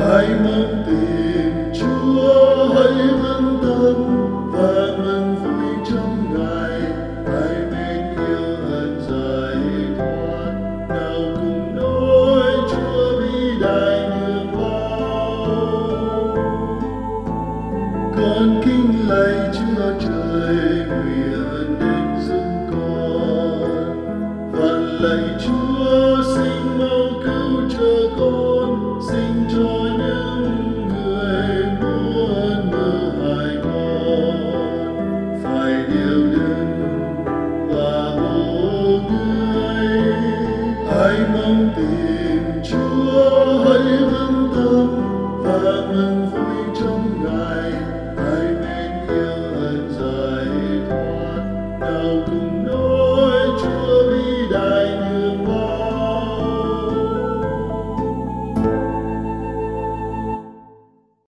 Hãy mong tìm Chúa, hãy vững tâm và mừng vui trong Ngài. Hãy mến yêu ơn giải thoát, nào cùng nói Chúa vĩ đại nhường bao. Con kính lạy Chúa trời nguyện